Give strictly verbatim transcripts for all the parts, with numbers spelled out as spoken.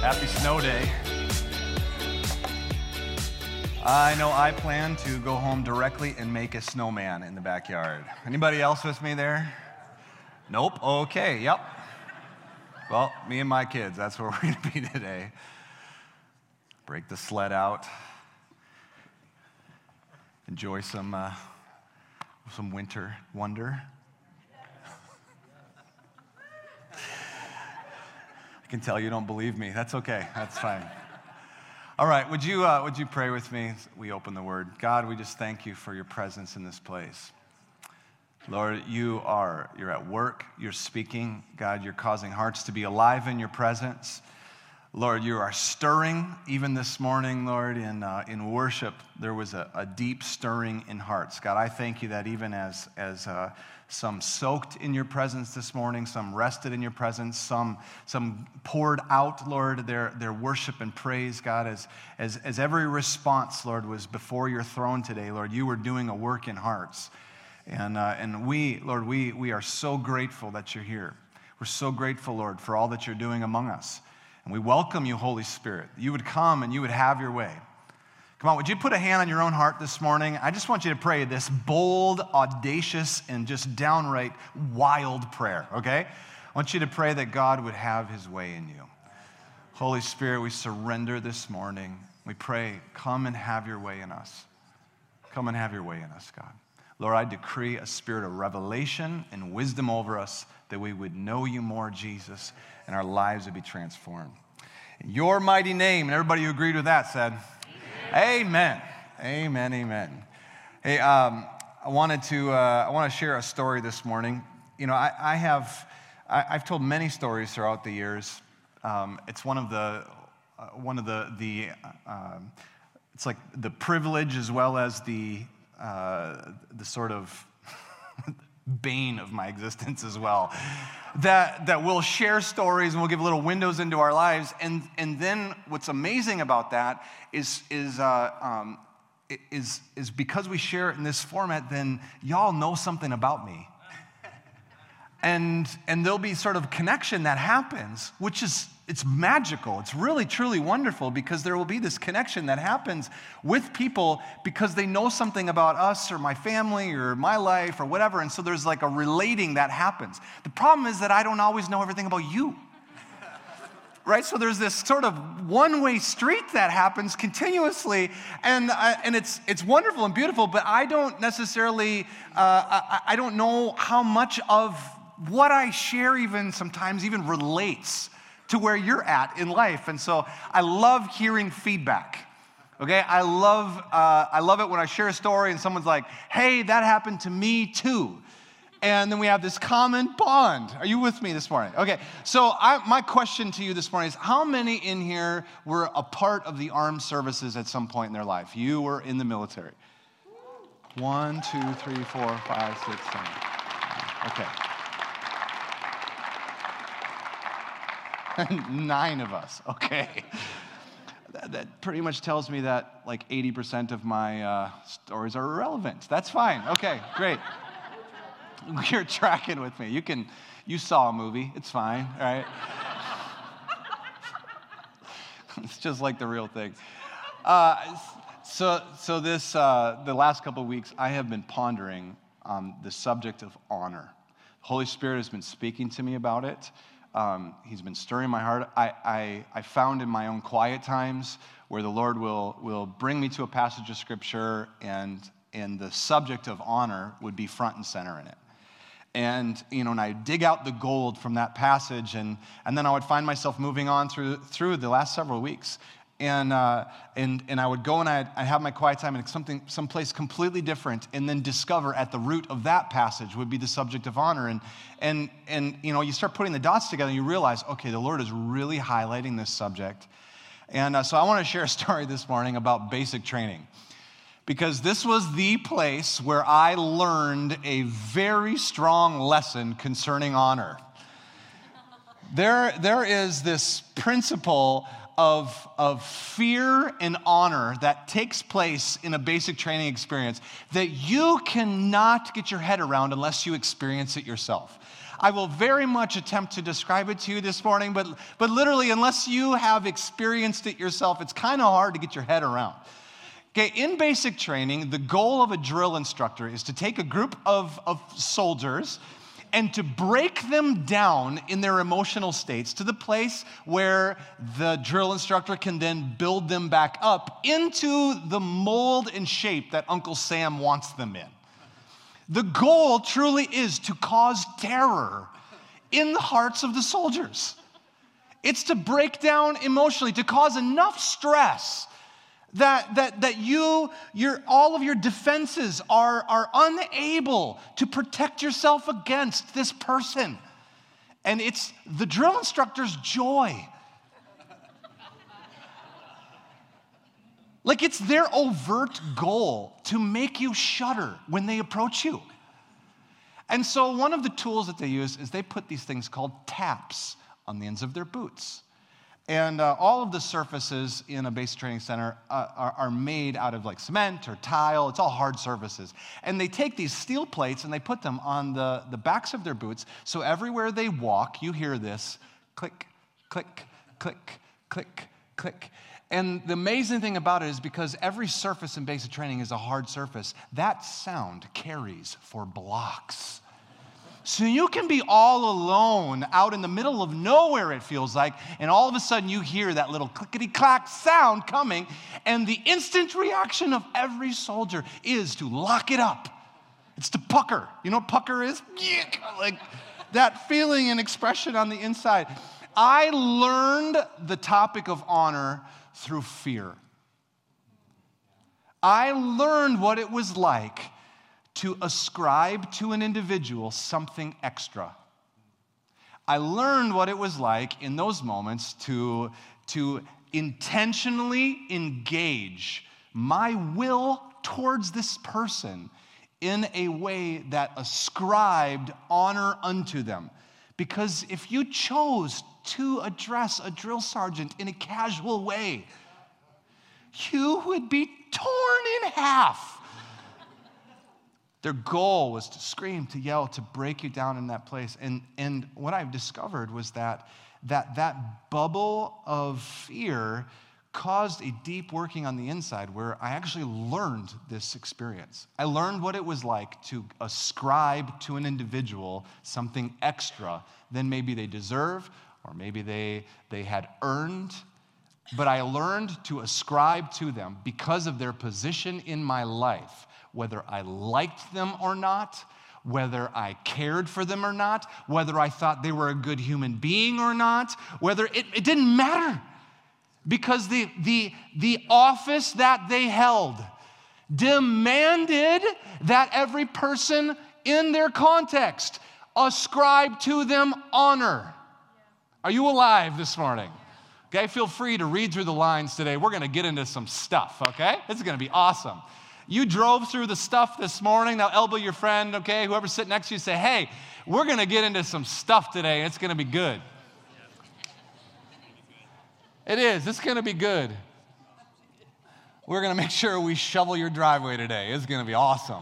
Happy snow day. I know I plan to go home directly and make a snowman in the backyard. Anybody else with me there? Nope. Okay. Yep. Well, me and my kids, that's where we're going to be today. Break the sled out. Enjoy some uh, some winter wonder. I can tell you don't believe me. That's okay. That's fine. All right. Would you uh, would you pray with me as we open the Word? God, we just thank you for your presence in this place. Lord, you are, you're at work, you're speaking. God, you're causing hearts to be alive in your presence. Lord, you are stirring even this morning, Lord, in uh, in worship. There was a, a deep stirring in hearts. God, I thank you that even as, as uh, some soaked in your presence this morning, some rested in your presence, some some poured out, Lord, their, their worship and praise, God, as, as, as every response, Lord, was before your throne today, Lord, you were doing a work in hearts. And uh, and we, Lord, we we are so grateful that you're here. We're so grateful, Lord, for all that you're doing among us. And we welcome you, Holy Spirit. You would come and you would have your way. Come on, would you put a hand on your own heart this morning? I just want you to pray this bold, audacious, and just downright wild prayer, okay? I want you to pray that God would have his way in you. Holy Spirit, we surrender this morning. We pray, come and have your way in us. Come and have your way in us, God. Lord, I decree a spirit of revelation and wisdom over us that we would know you more, Jesus, and our lives would be transformed. In your mighty name, and everybody who agreed with that said, Amen. Amen, amen. amen. Hey, um, I wanted to uh, I want to share a story this morning. You know, I, I have I, I've told many stories throughout the years. Um, it's one of the uh, one of the the uh, it's like the privilege as well as the uh, the sort of bane of my existence as well. That that we'll share stories and we'll give little windows into our lives, and and then what's amazing about that is is uh, um, is is because we share it in this format, then y'all know something about me, and and there'll be sort of connection that happens, which is it's magical. It's really truly wonderful because there will be this connection that happens with people because they know something about us or my family or my life or whatever, and so there's like a relating that happens. The problem is that I don't always know everything about you. Right? So there's this sort of one-way street that happens continuously, and uh, and it's it's wonderful and beautiful, but I don't necessarily, uh, I, I don't know how much of what I share even sometimes even relates to where you're at in life. And so I love hearing feedback. Okay, I love uh, I love it when I share a story and someone's like, hey, that happened to me too. And then we have this common bond. Are you with me this morning? Okay, so I, my question to you this morning is, how many in here were a part of the armed services at some point in their life? You were in the military. One, two, three, four, five, six, seven. Okay. Nine of us, okay. That, that pretty much tells me that like eighty percent of my uh, stories are irrelevant. That's fine, okay, great. You're tracking with me. You can, you saw a movie, it's fine, all right? It's just like the real thing. Uh, so, so this, uh, the last couple of weeks, I have been pondering um, the subject of honor. The Holy Spirit has been speaking to me about it. Um, he's been stirring my heart. I, I, I found in my own quiet times where the Lord will, will bring me to a passage of Scripture, and, and the subject of honor would be front and center in it. And, you know, and I dig out the gold from that passage, and, and then I would find myself moving on through, through the last several weeks. And, uh, and, and I would go and I'd, I'd have my quiet time in something, someplace completely different, and then discover at the root of that passage would be the subject of honor. And, and, and you know, you start putting the dots together and you realize, okay, the Lord is really highlighting this subject. And uh, so I want to share a story this morning about basic training, because this was the place where I learned a very strong lesson concerning honor. There, there is this principle of, of fear and honor that takes place in a basic training experience that you cannot get your head around unless you experience it yourself. I will very much attempt to describe it to you this morning, but, but literally, unless you have experienced it yourself, it's kind of hard to get your head around. Okay, in basic training, the goal of a drill instructor is to take a group of, of soldiers and to break them down in their emotional states to the place where the drill instructor can then build them back up into the mold and shape that Uncle Sam wants them in. The goal truly is to cause terror in the hearts of the soldiers. It's to break down emotionally, to cause enough stress that, that, that you, your, all of your defenses are, are unable to protect yourself against this person. And it's the drill instructor's joy. Like it's their overt goal to make you shudder when they approach you. And so one of the tools that they use is they put these things called taps on the ends of their boots. And uh, all of the surfaces in a basic training center uh, are, are made out of like cement or tile. It's all hard surfaces. And they take these steel plates and they put them on the, the backs of their boots. So everywhere they walk, you hear this click, click, click, click, click. And the amazing thing about it is because every surface in basic training is a hard surface, that sound carries for blocks. So you can be all alone out in the middle of nowhere, it feels like, and all of a sudden you hear that little clickety-clack sound coming, and the instant reaction of every soldier is to lock it up. It's to pucker. You know what pucker is? Like that feeling and expression on the inside. I learned the topic of honor through fear. I learned what it was like to ascribe to an individual something extra. I learned what it was like in those moments to, to intentionally engage my will towards this person in a way that ascribed honor unto them. Because if you chose to address a drill sergeant in a casual way, you would be torn in half. Their goal was to scream, to yell, to break you down in that place. And, and what I've discovered was that, that that bubble of fear caused a deep working on the inside where I actually learned this experience. I learned what it was like to ascribe to an individual something extra than maybe they deserve or maybe they, they had earned. But I learned to ascribe to them because of their position in my life, whether I liked them or not, whether I cared for them or not, whether I thought they were a good human being or not, whether it, it didn't matter. Because the, the, the office that they held demanded that every person in their context ascribe to them honor. Are you alive this morning? Okay, feel free to read through the lines today. We're going to get into some stuff, okay? This is going to be awesome. You drove through the stuff this morning. Now elbow your friend, okay? Whoever's sitting next to you, say, hey, we're going to get into some stuff today. It's going to be good. It is. It's going to be good. We're going to make sure we shovel your driveway today. It's going to be awesome.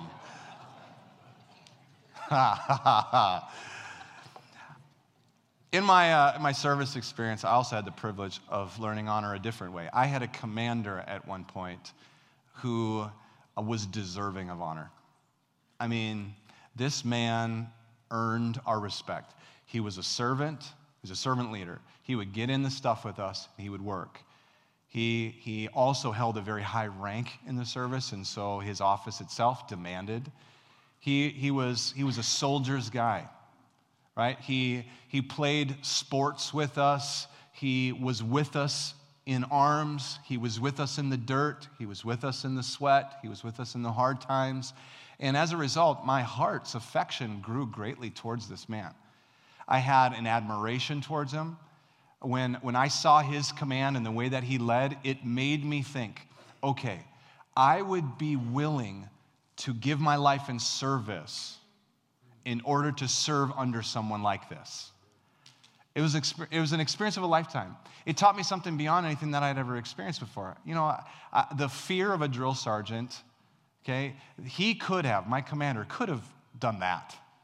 In my, uh, in my service experience, I also had the privilege of learning honor a different way. I had a commander at one point who was deserving of honor. I mean, this man earned our respect. He was a servant. He was a servant leader. He would get in the stuff with us. He would work. He, he also held a very high rank in the service, and so his office itself demanded. He, he, was, he was a soldier's guy, right? He, he played sports with us. He was with us in arms. He was with us in the dirt. He was with us in the sweat. He was with us in the hard times. And as a result, my heart's affection grew greatly towards this man. I had an admiration towards him. When, when I saw his command and the way that he led, it made me think, okay, I would be willing to give my life in service in order to serve under someone like this. It was, it was an experience of a lifetime. It taught me something beyond anything that I'd ever experienced before. You know, I, I, the fear of a drill sergeant, okay, he could have, my commander could have done that.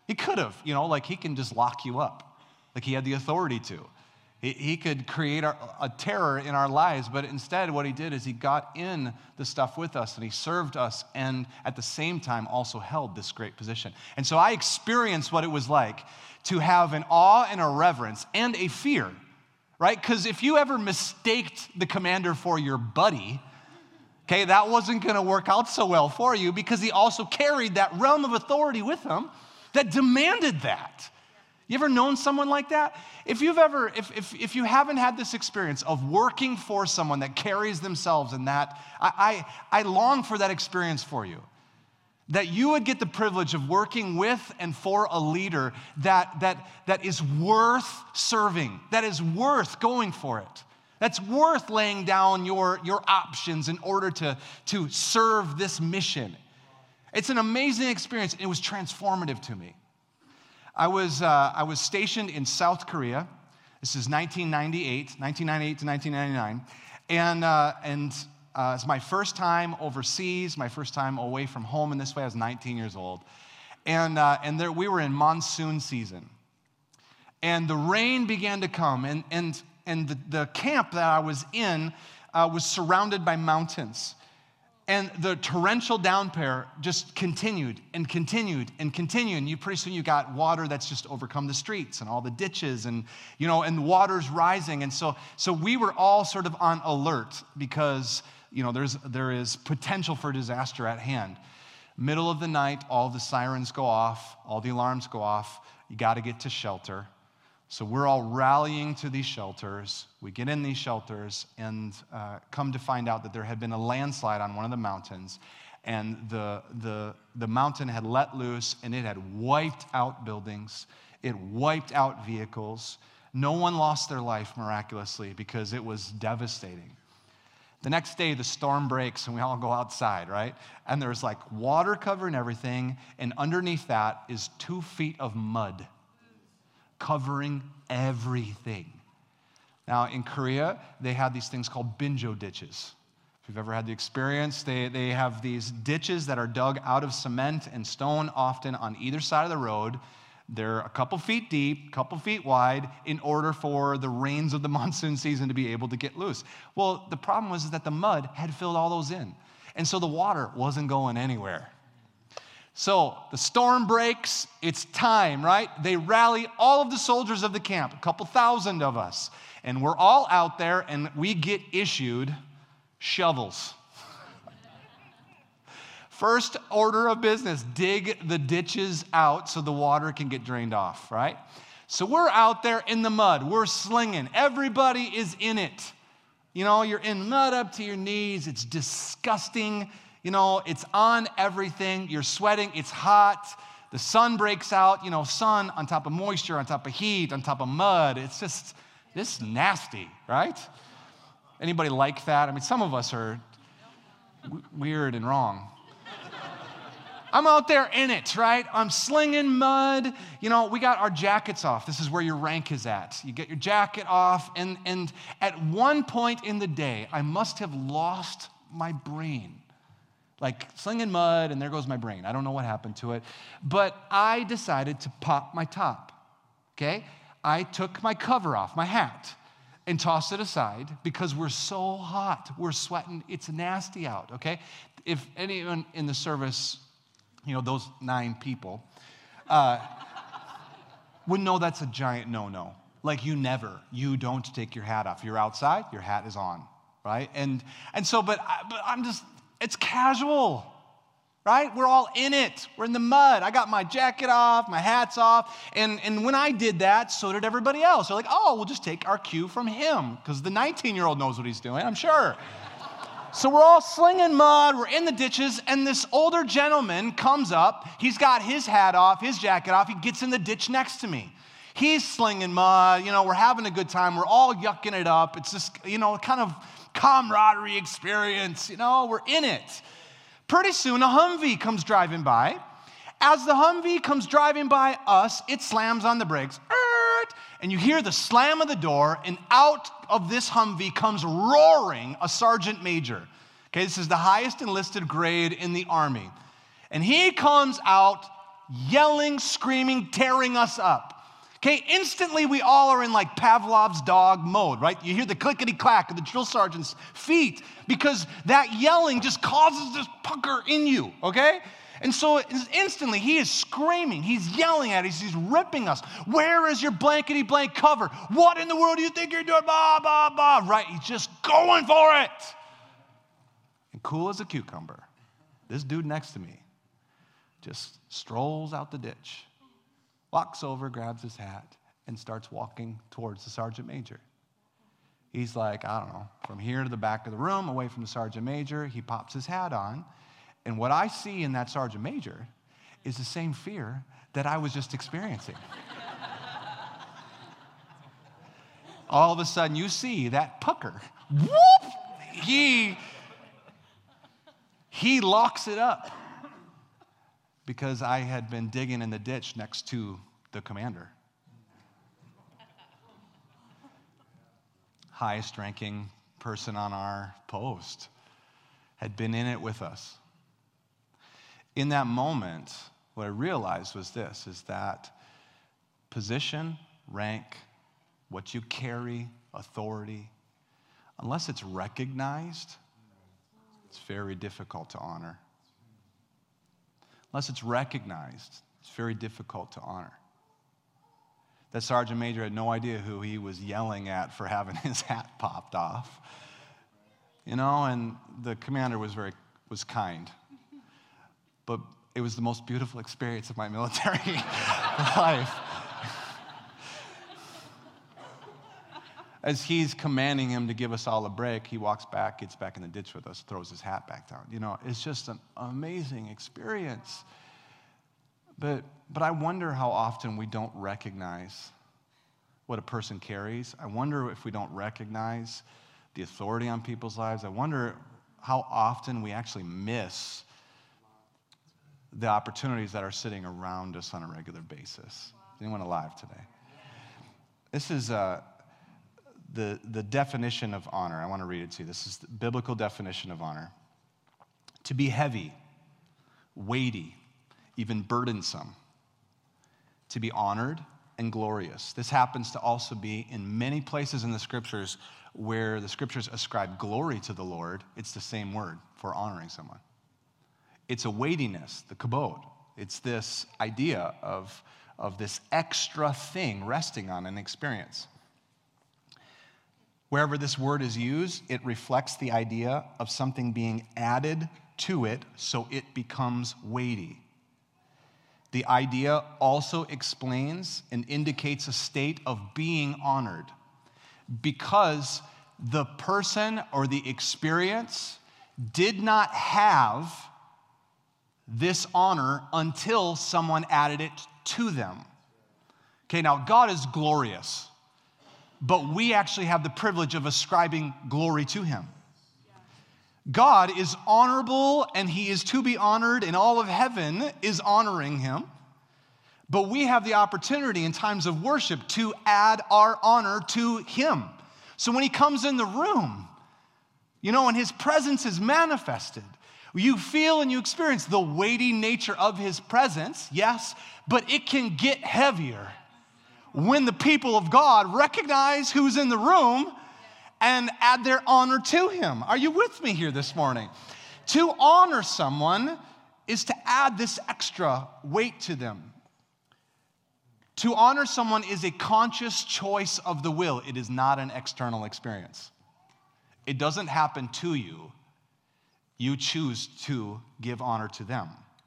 He could have, you know, like he can just lock you up, like he had the authority to. He, he could create a, a terror in our lives, but instead what he did is he got in the stuff with us and he served us and at the same time also held this great position. And so I experienced what it was like to have an awe and a reverence and a fear, right? Because if you ever mistaked the commander for your buddy, okay, that wasn't going to work out so well for you because he also carried that realm of authority with him that demanded that. You ever known someone like that? If you've ever, if, if, if you haven't had this experience of working for someone that carries themselves in that, I, I, I long for that experience for you. That you would get the privilege of working with and for a leader that, that, that is worth serving, that is worth going for it, that's worth laying down your, your options in order to, to serve this mission. It's an amazing experience. It was transformative to me. I was, uh, I was stationed in South Korea. This is nineteen ninety-eight, nineteen ninety-eight to nineteen ninety-nine. And, uh, and uh, it's my first time overseas, my first time away from home in this way. I was nineteen years old. And, uh, and there, we were in monsoon season. And the rain began to come. And, and, and the, the camp that I was in uh, was surrounded by mountains. And the torrential downpour just continued and continued and continued. And you pretty soon you got water that's just overcome the streets and all the ditches and, you know, and the water's rising. And so, so we were all sort of on alert because, you know, there's, there is potential for disaster at hand. Middle of the night, all the sirens go off, all the alarms go off. You got to get to shelter. So we're all rallying to these shelters. We get in these shelters and uh, come to find out that there had been a landslide on one of the mountains. And the, the, the mountain had let loose and it had wiped out buildings. It wiped out vehicles. No one lost their life miraculously because it was devastating. The next day, the storm breaks and we all go outside, right? And there's like water covering everything. And underneath that is two feet of mud covering everything. Now, in Korea, they had these things called binjo ditches. If you've ever had the experience, they, they have these ditches that are dug out of cement and stone, often on either side of the road. They're a couple feet deep, a couple feet wide, in order for the rains of the monsoon season to be able to get loose. Well, the problem was that the mud had filled all those in, and so the water wasn't going anywhere. So the storm breaks, it's time, right? They rally all of the soldiers of the camp, a couple thousand of us, and we're all out there and we get issued shovels. First order of business, dig the ditches out so the water can get drained off, right? So we're out there in the mud, we're slinging, everybody is in it. You know, you're in mud up to your knees, it's disgusting. You know, it's on everything. You're sweating. It's hot. The sun breaks out. You know, sun on top of moisture, on top of heat, on top of mud. It's just, this nasty, right? Anybody like that? I mean, some of us are w- weird and wrong. I'm out there in it, right? I'm slinging mud. You know, we got our jackets off. This is where your rank is at. You get your jacket off. And, and at one point in the day, I must have lost my brain. Like slinging mud, and there goes my brain. I don't know what happened to it. But I decided to pop my top, okay? I took my cover off, my hat, and tossed it aside because we're so hot. We're sweating. It's nasty out, okay? If anyone in the service, you know, those nine people, uh, would know that's a giant no-no. Like you never, you don't take your hat off. You're outside, your hat is on, right? And, and so, but, I, but I'm just... It's casual, right? We're all in it. We're in the mud. I got my jacket off, my hat's off. And, and when I did that, so did everybody else. They're like, oh, we'll just take our cue from him because the nineteen-year-old knows what he's doing, I'm sure. So we're all slinging mud. We're in the ditches. And this older gentleman comes up. He's got his hat off, his jacket off. He gets in the ditch next to me. He's slinging mud. You know, we're having a good time. We're all yucking it up. It's just, you know, kind of camaraderie experience, you know, we're in it. Pretty soon a Humvee comes driving by. As the Humvee comes driving by us, it slams on the brakes. And you hear the slam of the door, and out of this Humvee comes roaring a sergeant major. Okay, this is the highest enlisted grade in the Army. And he comes out yelling, screaming, tearing us up. Okay, instantly we all are in like Pavlov's dog mode, right? You hear the clickety-clack of the drill sergeant's feet because that yelling just causes this pucker in you, okay? And so instantly he is screaming, he's yelling at us, he's ripping us. Where is your blankety-blank cover? What in the world do you think you're doing? Blah, blah, blah, right? He's just going for it. And cool as a cucumber, this dude next to me just strolls out the ditch, walks over, grabs his hat, and starts walking towards the sergeant major. He's like, I don't know, from here to the back of the room, away from the sergeant major. He pops his hat on. And what I see in that sergeant major is the same fear that I was just experiencing. All of a sudden, you see that pucker. Whoop! He, he locks it up. Because I had been digging in the ditch next to the commander. Highest ranking person on our post had been in it with us. In that moment, what I realized was this, is that position, rank, what you carry, authority, unless it's recognized, it's very difficult to honor. Unless it's recognized, it's very difficult to honor. That sergeant major had no idea who he was yelling at for having his hat popped off. You know, and the commander was very, was kind. But it was the most beautiful experience of my military life. As he's commanding him to give us all a break, he walks back, gets back in the ditch with us, throws his hat back down. You know, it's just an amazing experience. But, but I wonder how often we don't recognize what a person carries. I wonder if we don't recognize the authority on people's lives. I wonder how often we actually miss the opportunities that are sitting around us on a regular basis. Is anyone alive today? This is... Uh, The, the definition of honor. I want to read it to you. This is the biblical definition of honor. To be heavy, weighty, even burdensome. To be honored and glorious. This happens to also be in many places in the scriptures where the scriptures ascribe glory to the Lord. It's the same word for honoring someone. It's a weightiness, the kabod. It's this idea of, of this extra thing resting on an experience. Wherever this word is used, it reflects the idea of something being added to it so it becomes weighty. The idea also explains and indicates a state of being honored because the person or the experience did not have this honor until someone added it to them. Okay, now God is glorious. But we actually have the privilege of ascribing glory to him. God is honorable and he is to be honored, and all of heaven is honoring him. But we have the opportunity in times of worship to add our honor to him. So when he comes in the room, you know, and his presence is manifested, you feel and you experience the weighty nature of his presence, yes, but it can get heavier when the people of God recognize who's in the room and add their honor to him. Are you with me here this morning? To honor someone is to add this extra weight to them. To honor someone is a conscious choice of the will. It is not an external experience. It doesn't happen to you. You choose to give honor to them.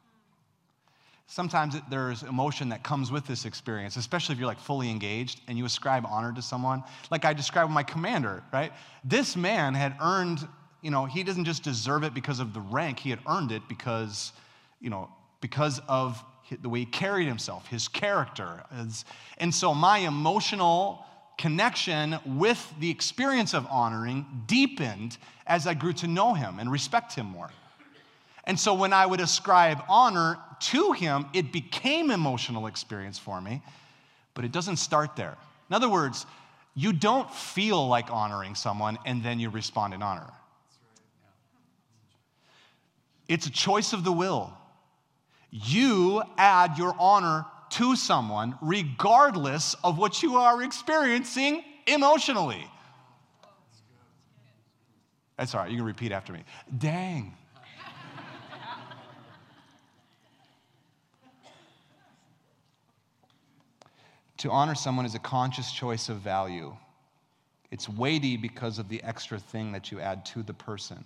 Sometimes it, there's emotion that comes with this experience, especially if you're like fully engaged and you ascribe honor to someone. Like I described with my commander, right? This man had earned, you know, he doesn't just deserve it because of the rank. He had earned it because, you know, because of the way he carried himself, his character. And so my emotional connection with the experience of honoring deepened as I grew to know him and respect him more. And so when I would ascribe honor to him, it became emotional experience for me, but it doesn't start there. In other words, you don't feel like honoring someone and then you respond in honor. It's a choice of the will. You add your honor to someone regardless of what you are experiencing emotionally. That's all right. You can repeat after me. Dang. To honor someone is a conscious choice of value. It's weighty because of the extra thing that you add to the person.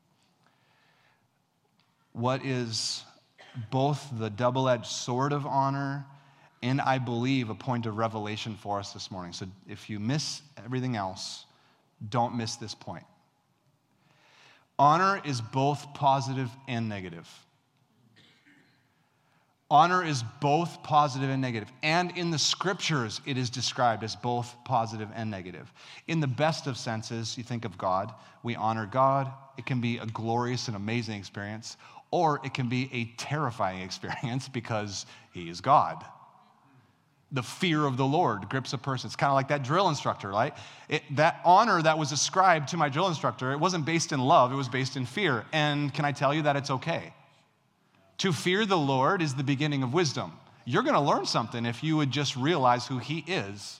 What is both the double-edged sword of honor and, I believe, a point of revelation for us this morning. So if you miss everything else, don't miss this point. Honor is both positive and negative. Honor is both positive and negative. And in the scriptures, it is described as both positive and negative. In the best of senses, you think of God. We honor God. It can be a glorious and amazing experience, or it can be a terrifying experience because he is God. The fear of the Lord grips a person. It's kind of like that drill instructor, right? It, that honor that was ascribed to my drill instructor, it wasn't based in love, it was based in fear. And can I tell you that it's okay? To fear the Lord is the beginning of wisdom. You're going to learn something if you would just realize who he is.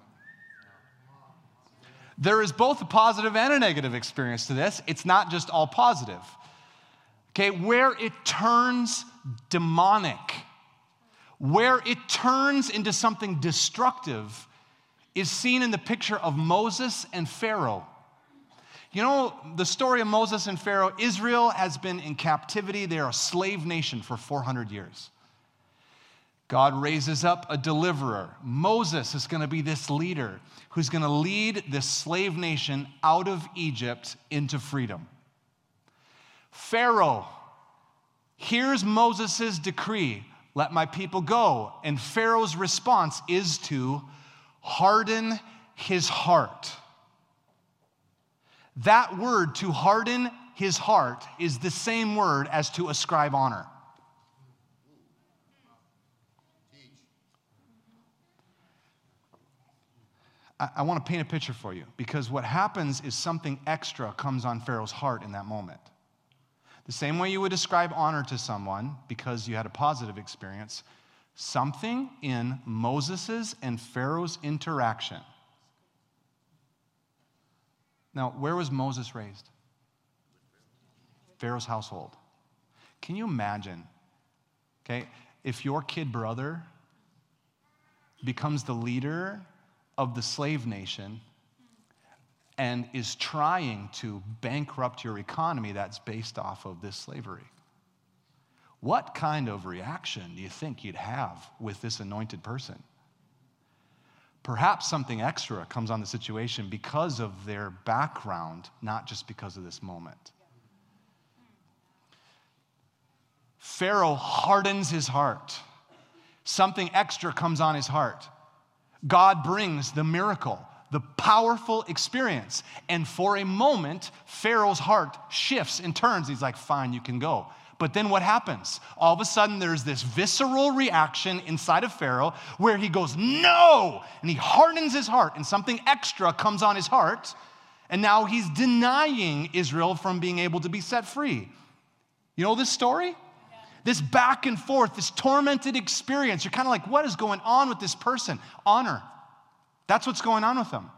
There is both a positive and a negative experience to this. It's not just all positive. Okay, where it turns demonic, where it turns into something destructive, is seen in the picture of Moses and Pharaoh. You know, the story of Moses and Pharaoh, Israel has been in captivity. They're a slave nation for four hundred years. God raises up a deliverer. Moses is going to be this leader who's going to lead this slave nation out of Egypt into freedom. Pharaoh hears Moses' decree, let my people go. And Pharaoh's response is to harden his heart. That word, to harden his heart, is the same word as to ascribe honor. I, I want to paint a picture for you, because what happens is something extra comes on Pharaoh's heart in that moment. The same way you would ascribe honor to someone because you had a positive experience, something in Moses' and Pharaoh's interaction. Now, where was Moses raised? Pharaoh's household. Can you imagine, okay, if your kid brother becomes the leader of the slave nation and is trying to bankrupt your economy that's based off of this slavery? What kind of reaction do you think you'd have with this anointed person? Perhaps something extra comes on the situation because of their background, not just because of this moment. Pharaoh hardens his heart. Something extra comes on his heart. God brings the miracle, the powerful experience. And for a moment, Pharaoh's heart shifts and turns. He's like, fine, you can go. But then what happens? All of a sudden, there's this visceral reaction inside of Pharaoh where he goes, no! And he hardens his heart, and something extra comes on his heart, and now he's denying Israel from being able to be set free. You know this story? Yeah. This back and forth, this tormented experience. You're kind of like, what is going on with this person? Honor. That's what's going on with them.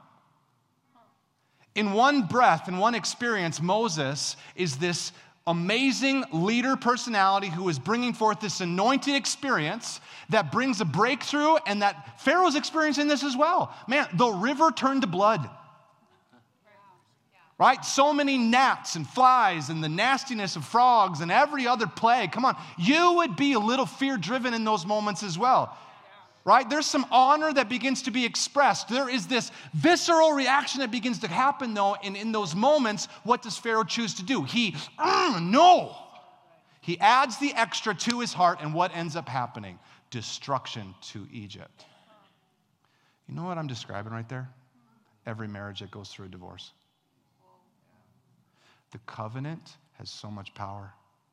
In one breath, in one experience, Moses is this amazing leader personality who is bringing forth this anointed experience that brings a breakthrough, and that Pharaoh's experiencing this as well. Man, the river turned to blood. Right? So many gnats and flies and the nastiness of frogs and every other plague. Come on, you would be a little fear-driven in those moments as well. Right? There's some honor that begins to be expressed. There is this visceral reaction that begins to happen, though, and in those moments, what does Pharaoh choose to do? He, mm, no. He adds the extra to his heart, and what ends up happening? Destruction to Egypt. You know what I'm describing right there? Every marriage that goes through a divorce. The covenant has so much power.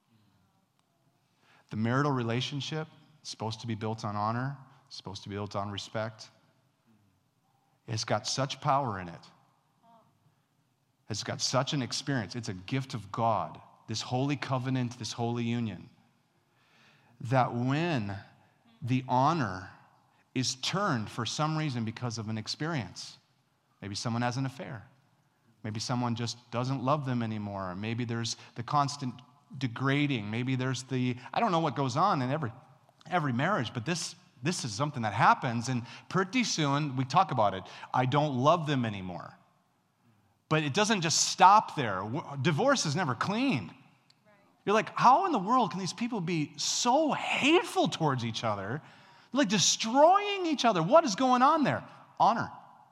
The marital relationship is supposed to be built on honor. It's supposed to be built on respect. It's got such power in it. It's got such an experience. It's a gift of God, this holy covenant, this holy union. that when the honor is turned for some reason because of an experience, maybe someone has an affair, maybe someone just doesn't love them anymore, or maybe there's the constant degrading, maybe there's the, I don't know what goes on in every every marriage, but this this is something that happens, and pretty soon we talk about it. I don't love them anymore. But it doesn't just stop there. Divorce is never clean. You're like, how in the world can these people be so hateful towards each other? Like destroying each other. What is going on there? Honor.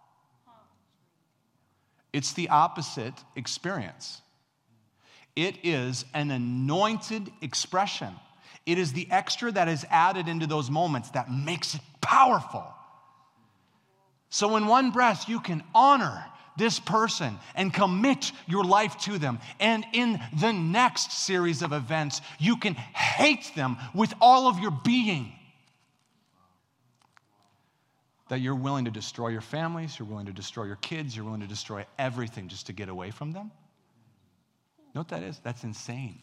It's the opposite experience. It is an anointed expression. It is the extra that is added into those moments that makes it powerful. So in one breath, you can honor this person and commit your life to them. And in the next series of events, you can hate them with all of your being. That you're willing to destroy your families, you're willing to destroy your kids, you're willing to destroy everything just to get away from them. You know what that is? That's insane.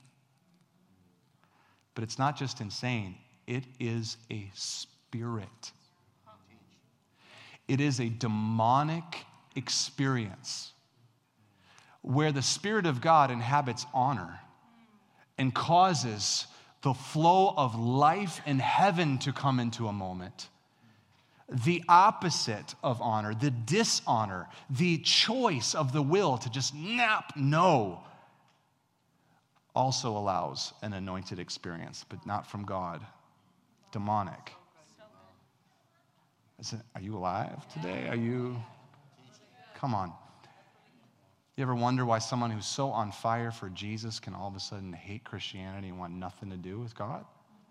But it's not just insane, it is a spirit. It is a demonic experience where the Spirit of God inhabits honor and causes the flow of life and heaven to come into a moment. The opposite of honor, the dishonor, the choice of the will to just nap no, also allows an anointed experience, but not from God. Demonic. Is it, are you alive today? Are you? Come on. You ever wonder why someone who's so on fire for Jesus can all of a sudden hate Christianity and want nothing to do with God?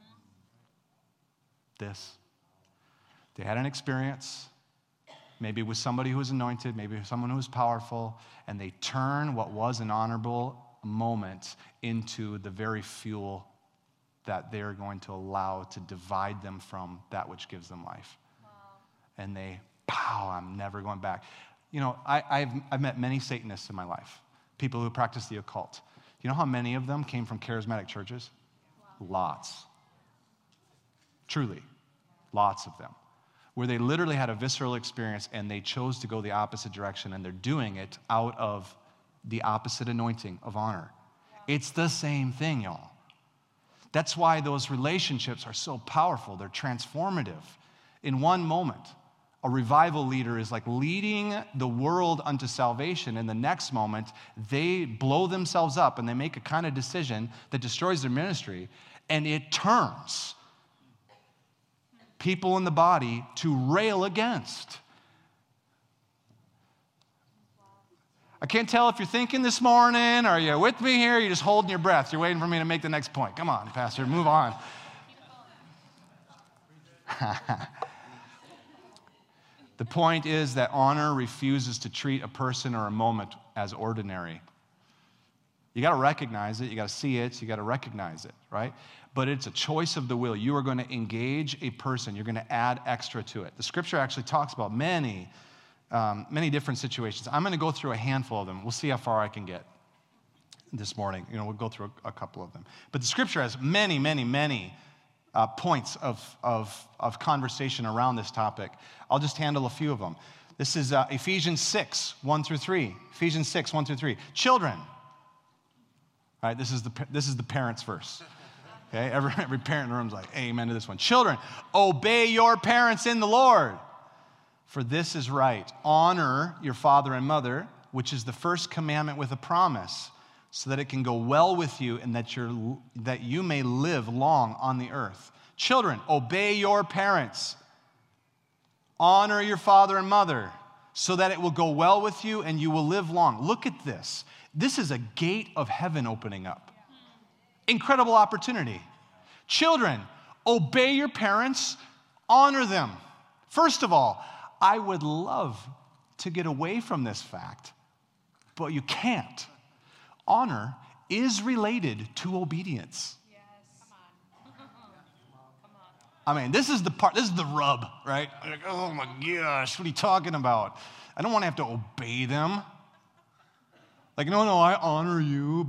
This. They had an experience, maybe with somebody who was anointed, maybe with someone who was powerful, and they turn what was an honorable moment into the very fuel that they're going to allow to divide them from that which gives them life. Wow. And they, pow, I'm never going back. You know, I, I've, I've met many Satanists in my life, people who practice the occult. You know how many of them came from charismatic churches? Wow. Lots. Truly, lots of them. Where they literally had a visceral experience and they chose to go the opposite direction, and they're doing it out of the opposite anointing of honor. Yeah. It's the same thing, y'all. That's why those relationships are so powerful. They're transformative. In one moment, a revival leader is like leading the world unto salvation. In the next moment, they blow themselves up and they make a kind of decision that destroys their ministry, and it turns people in the body to rail against. I can't tell if you're thinking this morning, or you're with me here, you're just holding your breath. You're waiting for me to make the next point. Come on, Pastor, move on. The point is that honor refuses to treat a person or a moment as ordinary. You got to recognize it. You got to see it. You got to recognize it, right? But it's a choice of the will. You are going to engage a person. You're going to add extra to it. The scripture actually talks about many Um, many different situations. I'm going to go through a handful of them. We'll see how far I can get this morning. You know, we'll go through a, a couple of them. But the scripture has many, many, many uh, points of, of, of conversation around this topic. I'll just handle a few of them. This is uh, Ephesians six, one through three. Ephesians six, one through three. Children. All right, this is the, this is the parents' verse. Okay, every, every parent in the room is like, amen to this one. Children, obey your parents in the Lord, for this is right. Honor your father and mother, which is the first commandment with a promise, so that it can go well with you and that, you're, that you may live long on the earth. Children, obey your parents. Honor your father and mother, so that it will go well with you and you will live long. Look at this. This is a gate of heaven opening up. Incredible opportunity. Children, obey your parents. Honor them. First of all, I would love to get away from this fact, but you can't. Honor is related to obedience. Yes. Come on. Come on. I mean, this is the part, this is the rub, right? Like, oh my gosh, what are you talking about? I don't want to have to obey them. Like, no, no, I honor you, but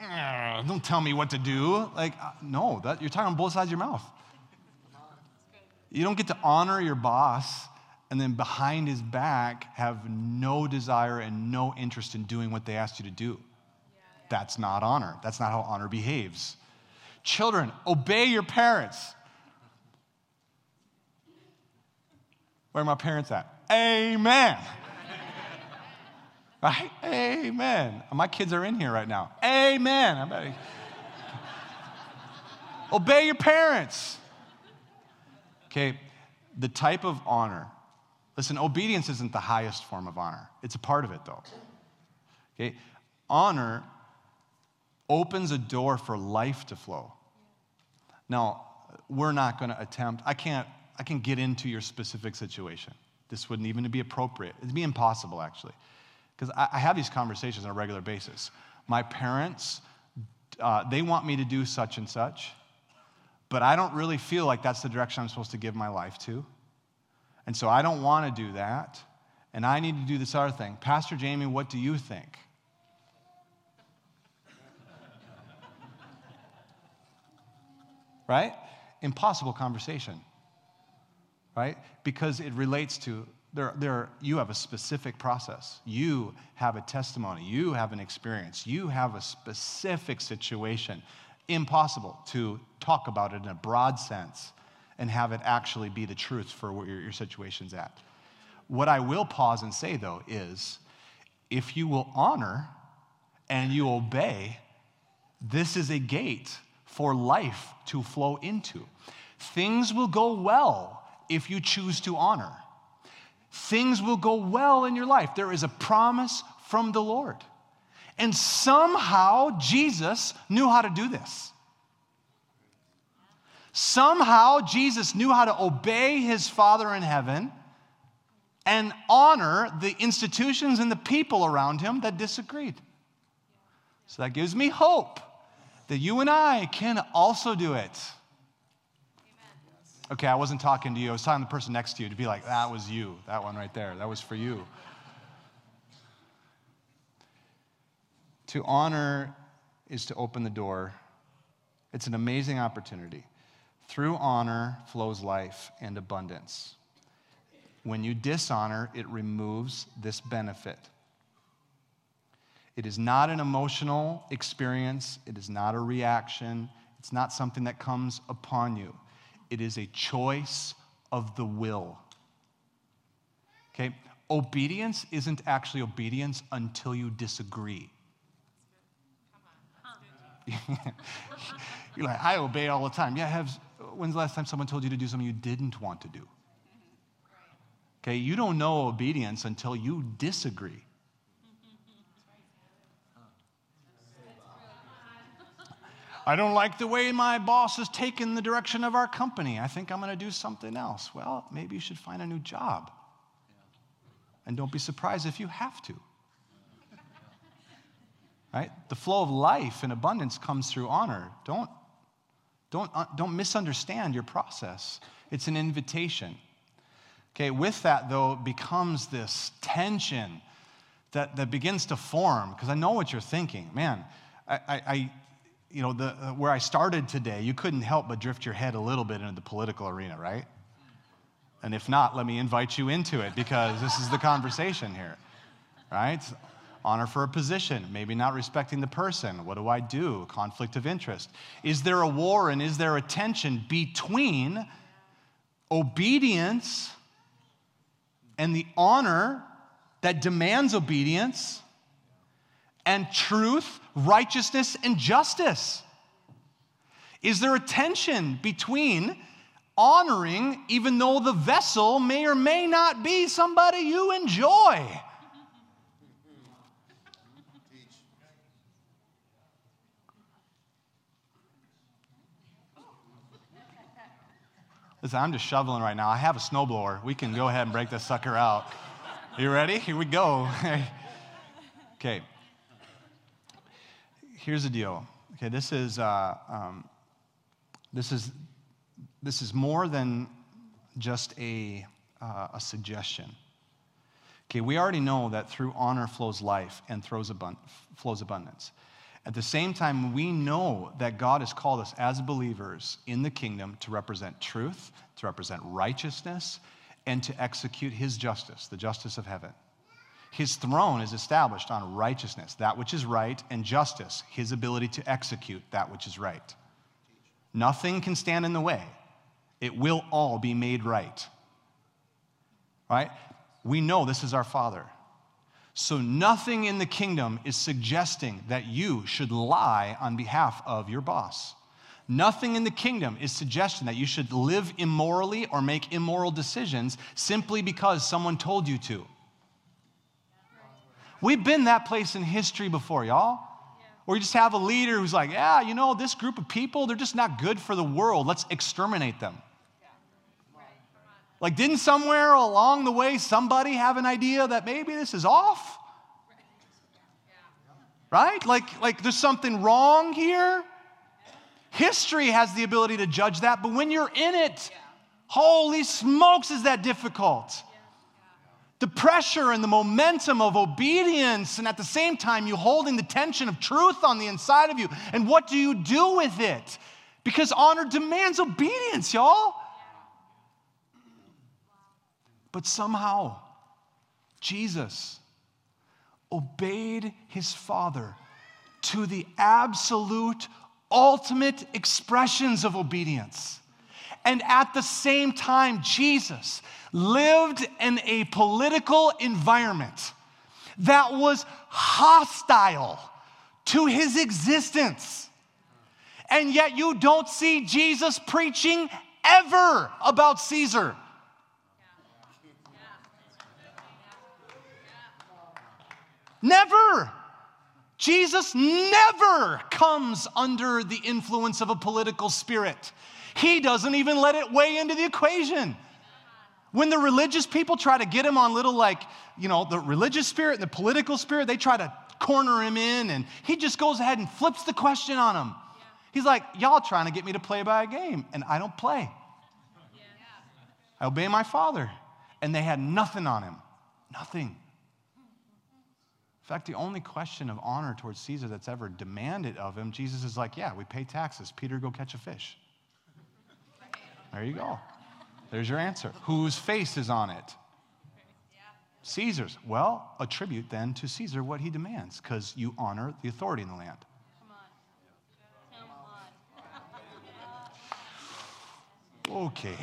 "Eh, don't tell me what to do. Like, uh, no, that, you're talking on both sides of your mouth. You don't get to honor your boss and then behind his back have no desire and no interest in doing what they asked you to do. That's not honor. That's not how honor behaves. Children, obey your parents. Where are my parents at? Amen. Right? Amen. My kids are in here right now. Amen. I'm about to... Obey your parents. Okay, the type of honor. Listen, obedience isn't the highest form of honor. It's a part of it, though. Okay, honor opens a door for life to flow. Now, we're not going to attempt, I can't, I can get into your specific situation. This wouldn't even be appropriate. It'd be impossible, actually. Because I, I have these conversations on a regular basis. My parents, uh, they want me to do such and such, but I don't really feel like that's the direction I'm supposed to give my life to. And so I don't want to do that, and I need to do this other thing. Pastor Jamie, what do you think? Right? Impossible conversation. Right? Because it relates to, there, there, you have a specific process. You have a testimony. You have an experience. You have a specific situation. Impossible to talk about it in a broad sense and have it actually be the truth for where your, your situation's at. What I will pause and say, though, is if you will honor and you obey, this is a gate for life to flow into. Things will go well if you choose to honor. Things will go well in your life. There is a promise from the Lord. And somehow Jesus knew how to do this. Somehow Jesus knew how to obey his Father in heaven and honor the institutions and the people around him that disagreed. So that gives me hope that you and I can also do it. Okay, I wasn't talking to you. I was talking to the person next to you to be like, that was you. That one right there. That was for you. To honor is to open the door. It's an amazing opportunity. Through honor flows life and abundance. When you dishonor, it removes this benefit. It is not an emotional experience. It is not a reaction. It's not something that comes upon you. It is a choice of the will. Okay? Obedience isn't actually obedience until you disagree. You're like, I obey all the time. Yeah, have, when's the last time someone told you to do something you didn't want to do? Okay, you don't know obedience until you disagree. I don't like the way my boss has taken the direction of our company. I think I'm going to do something else. Well, maybe you should find a new job. And don't be surprised if you have to. Right? The flow of life and abundance comes through honor. Don't, don't, uh, don't misunderstand your process. It's an invitation. Okay, with that, though, becomes this tension that, that begins to form, because I know what you're thinking. Man, I, I, I you know, the, uh, where I started today, you couldn't help but drift your head a little bit into the political arena, right? And if not, let me invite you into it, because this is the conversation here, right? Honor for a position, maybe not respecting the person. What do I do? Conflict of interest. Is there a war and is there a tension between obedience and the honor that demands obedience and truth, righteousness, and justice? Is there a tension between honoring even though the vessel may or may not be somebody you enjoy? Listen, I'm just shoveling right now. I have a snowblower. We can go ahead and break this sucker out. You ready? Here we go. Okay. Here's the deal. Okay, this is uh, um, this is this is more than just a uh, a suggestion. Okay, we already know that through honor flows life and throws abund- flows abundance. At the same time, we know that God has called us as believers in the kingdom to represent truth, to represent righteousness, and to execute his justice, the justice of heaven. His throne is established on righteousness, that which is right, and justice, his ability to execute that which is right. Nothing can stand in the way. It will all be made right. Right? We know this is our Father. So nothing in the kingdom is suggesting that you should lie on behalf of your boss. Nothing in the kingdom is suggesting that you should live immorally or make immoral decisions simply because someone told you to. We've been that place in history before, y'all. Or you just have a leader who's like, yeah, you know, this group of people, they're just not good for the world. Let's exterminate them. Like, didn't somewhere along the way somebody have an idea that maybe this is off? Right? Like, like there's something wrong here? History has the ability to judge that, but when you're in it, holy smokes, is that difficult. The pressure and the momentum of obedience, and at the same time, you holding the tension of truth on the inside of you. And what do you do with it? Because honor demands obedience, y'all. But somehow, Jesus obeyed his Father to the absolute, ultimate expressions of obedience. And at the same time, Jesus lived in a political environment that was hostile to his existence. And yet you don't see Jesus preaching ever about Caesar. Never. Jesus never comes under the influence of a political spirit. He doesn't even let it weigh into the equation. When the religious people try to get him on little, like, you know, the religious spirit and the political spirit, they try to corner him in, and he just goes ahead and flips the question on them. He's like, y'all trying to get me to play by a game, and I don't play. I obey my Father. And they had nothing on him. Nothing. In fact, the only question of honor towards Caesar that's ever demanded of him, Jesus is like, yeah, we pay taxes. Peter, go catch a fish. There you go. There's your answer. Whose face is on it? Caesar's. Well, attribute then to Caesar what he demands, because you honor the authority in the land. Okay.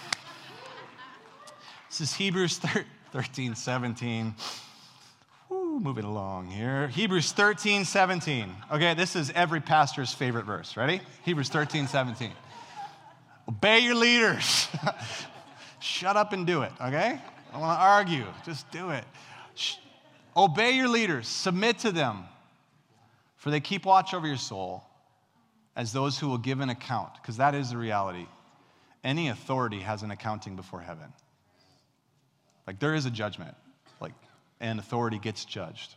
This is Hebrews thirteen, seventeen. Woo, moving along here. Hebrews thirteen, seventeen. Okay, this is every pastor's favorite verse. Ready? Hebrews thirteen, seventeen. Obey your leaders. Shut up and do it, okay? I don't want to argue. Just do it. Shh. Obey your leaders. Submit to them, for they keep watch over your soul as those who will give an account, because that is the reality. Any authority has an accounting before heaven. Like, there is a judgment, like, and authority gets judged.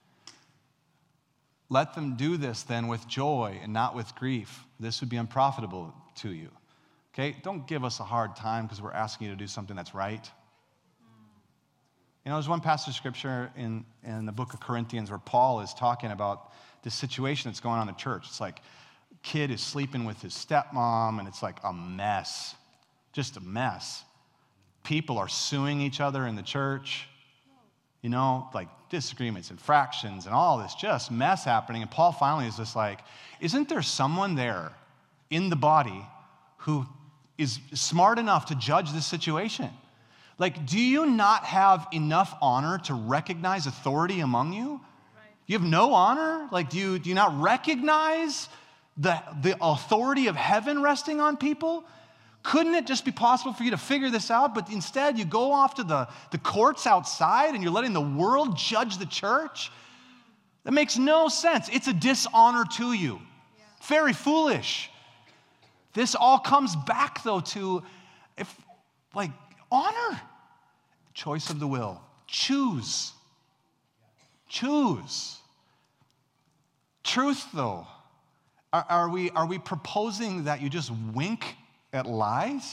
Let them do this then with joy and not with grief. This would be unprofitable to you. Okay? Don't give us a hard time because we're asking you to do something that's right. You know, there's one passage of scripture in, in the book of Corinthians where Paul is talking about this situation that's going on in the church. It's like a kid is sleeping with his stepmom, and it's like a mess. Just a mess. People are suing each other in the church. You know, like disagreements and fractions and all this just mess happening. And Paul finally is just like, isn't there someone there in the body who is smart enough to judge this situation? Like, do you not have enough honor to recognize authority among you? Right. You have no honor? Like, do you, do you not recognize the, the authority of heaven resting on people? Couldn't it just be possible for you to figure this out? But instead, you go off to the, the courts outside and you're letting the world judge the church? That makes no sense. It's a dishonor to you. Yeah. Very foolish. This all comes back, though, to, if, like, honor. Choice of the will. Choose. Choose. Truth, though. Are, are we, are we proposing that you just wink at lies?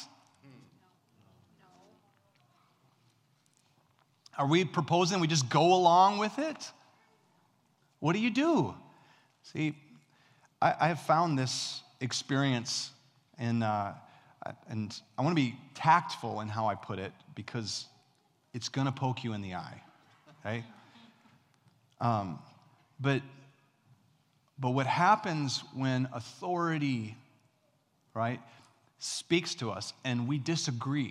Are we proposing we just go along with it? What do you do? See, I, I have found this experience in, uh, and I want to be tactful in how I put it because it's going to poke you in the eye, okay? Um, but, but what happens when authority, right, speaks to us and we disagree,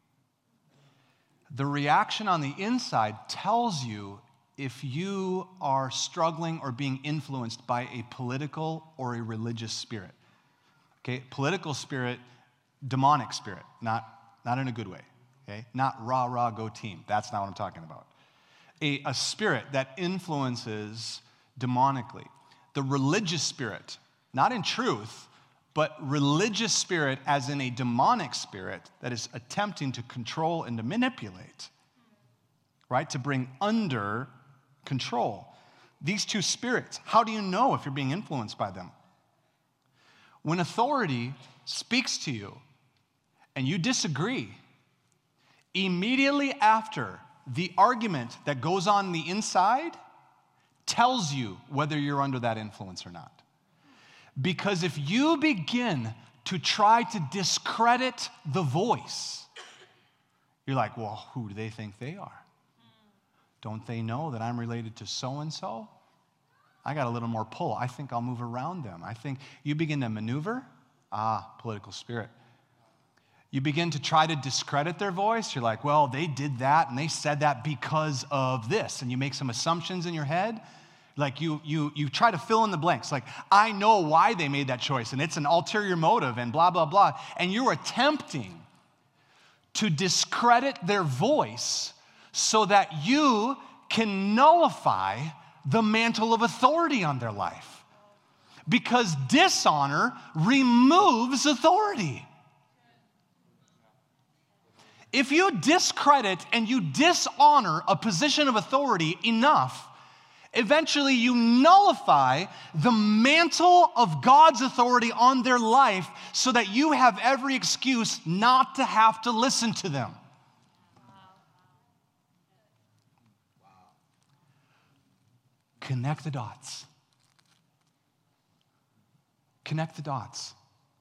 the reaction on the inside tells you if you are struggling or being influenced by a political or a religious spirit. Okay, political spirit, demonic spirit, not, not in a good way. Okay, not rah, rah, go team. That's not what I'm talking about. A, a spirit that influences demonically. The religious spirit, not in truth, but religious spirit as in a demonic spirit that is attempting to control and to manipulate, right? To bring under control. These two spirits, how do you know if you're being influenced by them? When authority speaks to you and you disagree, immediately after, the argument that goes on the inside tells you whether you're under that influence or not. Because if you begin to try to discredit the voice, you're like, well, who do they think they are? Don't they know that I'm related to so-and-so? I got a little more pull. I think I'll move around them. I think you begin to maneuver. Ah, political spirit. You begin to try to discredit their voice. You're like, well, they did that and they said that because of this. And you make some assumptions in your head. Like you, you, you try to fill in the blanks. Like, I know why they made that choice and it's an ulterior motive and blah, blah, blah. And you're attempting to discredit their voice so that you can nullify the mantle of authority on their life. Because dishonor removes authority. If you discredit and you dishonor a position of authority enough, eventually you nullify the mantle of God's authority on their life so that you have every excuse not to have to listen to them. Connect the dots. Connect the dots.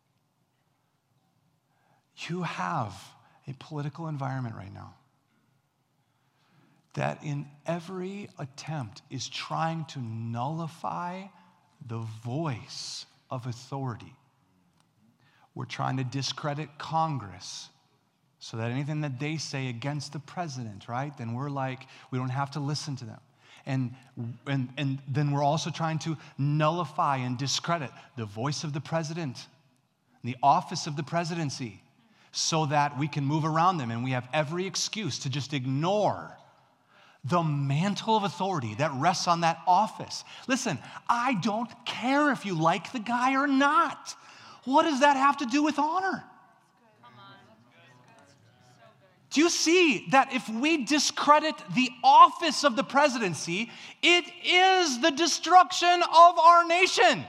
You have a political environment right now that in every attempt is trying to nullify the voice of authority. We're trying to discredit Congress so that anything that they say against the president, right, then we're like, we don't have to listen to them. And, and, and then we're also trying to nullify and discredit the voice of the president, the office of the presidency, so that we can move around them and we have every excuse to just ignore the mantle of authority that rests on that office. Listen, I don't care if you like the guy or not. What does that have to do with honor? Do you see that if we discredit the office of the presidency, it is the destruction of our nation?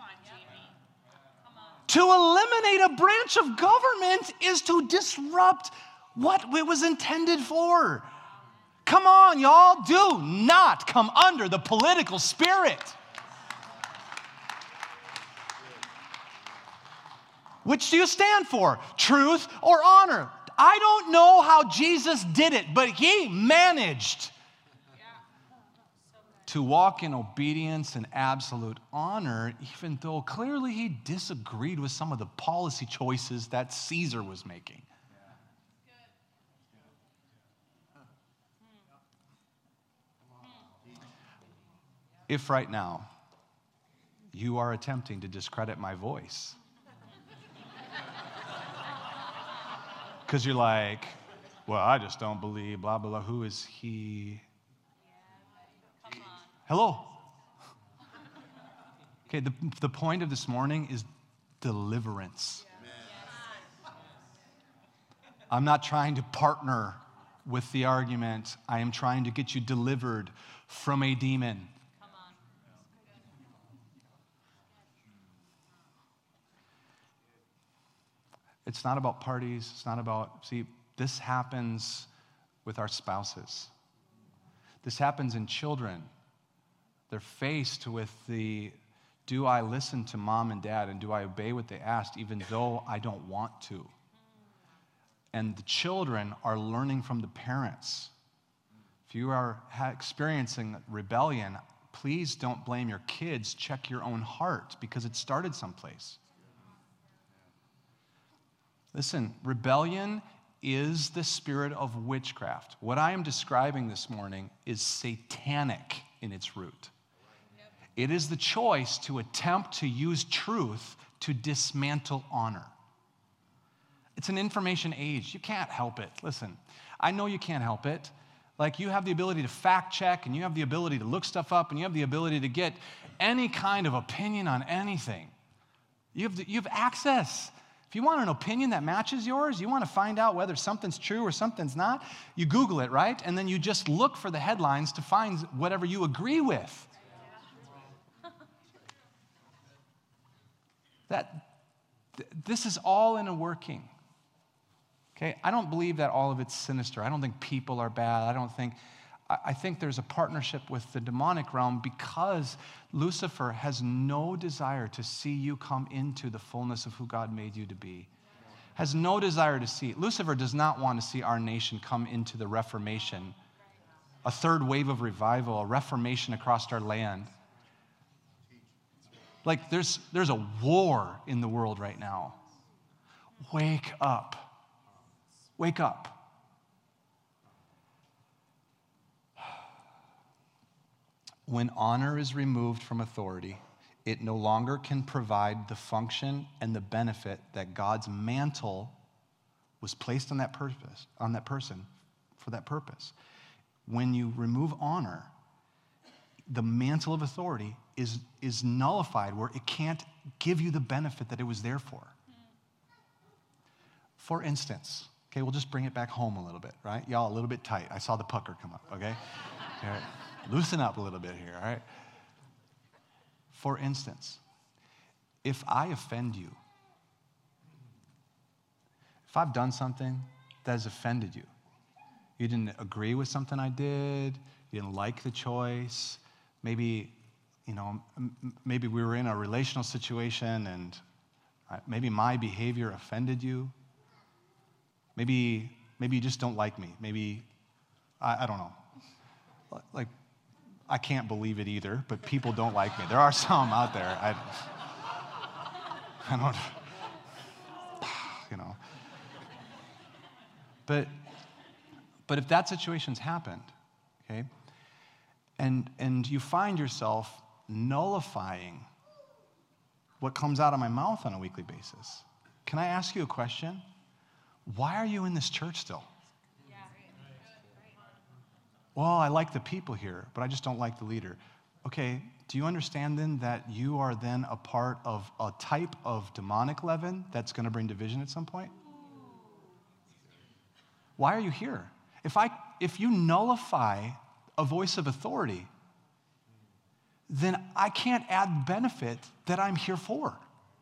To eliminate a branch of government is to disrupt what it was intended for. Come on, y'all, do not come under the political spirit. Which do you stand for? Truth or honor? I don't know how Jesus did it, but he managed to walk in obedience and absolute honor, even though clearly he disagreed with some of the policy choices that Caesar was making. If right now you are attempting to discredit my voice, because you're like, well, I just don't believe, blah, blah, blah, who is he? Hello. Okay, the, the point of this morning is deliverance. I'm not trying to partner with the argument. I am trying to get you delivered from a demon. It's not about parties. It's not about, see, this happens with our spouses. This happens in children. They're faced with the Do I listen to mom and dad, and do I obey what they asked even though I don't want to? And the children are learning from the parents. If you are experiencing rebellion, please don't blame your kids. Check your own heart because it started someplace. Listen, rebellion is the spirit of witchcraft. What I am describing this morning is satanic in its root. It is the choice to attempt to use truth to dismantle honor. It's an information age. You can't help it. Listen, I know you can't help it. Like, you have the ability to fact check, and you have the ability to look stuff up, and you have the ability to get any kind of opinion on anything. You have, the, you have access. If you want an opinion that matches yours, you want to find out whether something's true or something's not, you Google it, right? And then you just look for the headlines to find whatever you agree with. That, th- this is all in a working. Okay, I don't believe that all of it's sinister. I don't think people are bad. I don't think, I, I think there's a partnership with the demonic realm because Lucifer has no desire to see you come into the fullness of who God made you to be. Has no desire to see. Lucifer does not want to see our nation come into the Reformation, a third wave of revival, a reformation across our land. Like, there's, there's a war in the world right now. Wake up. Wake up. When honor is removed from authority, it no longer can provide the function and the benefit that God's mantle was placed on that purpose, on that person for that purpose. When you remove honor, the mantle of authority is, is nullified where it can't give you the benefit that it was there for. For instance, okay, we'll just bring it back home a little bit, right? Y'all a little bit tight. I saw the pucker come up, okay? All right. Loosen up a little bit here, all right? For instance, if I offend you, if I've done something that has offended you, you didn't agree with something I did, you didn't like the choice, maybe, you know, maybe we were in a relational situation and maybe my behavior offended you. Maybe, maybe you just don't like me. Maybe, I, I don't know. Like, I can't believe it either, but people don't like me. There are some out there. I, I don't, you know. But, but if that situation's happened, okay, and, and you find yourself nullifying what comes out of my mouth on a weekly basis, can I ask you a question? Why are you in this church still? Well, I like the people here, but I just don't like the leader. Okay, do you understand then that you are then a part of a type of demonic leaven that's going to bring division at some point? Why are you here? If I, if you nullify a voice of authority, then I can't add benefit that I'm here for.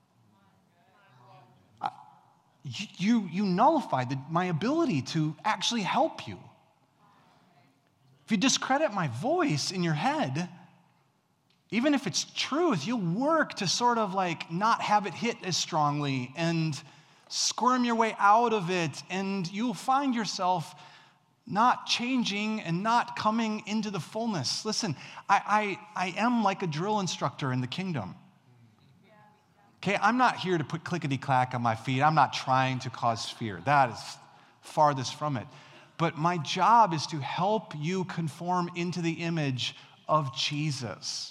I, you, you nullify the, my ability to actually help you. If you discredit my voice in your head, even if it's truth, you'll work to sort of like not have it hit as strongly and squirm your way out of it, and you'll find yourself not changing and not coming into the fullness. Listen, I, I, I am like a drill instructor in the kingdom. Okay, I'm not here to put clickety-clack on my feet. I'm not trying to cause fear. That is farthest from it. But my job is to help you conform into the image of Jesus.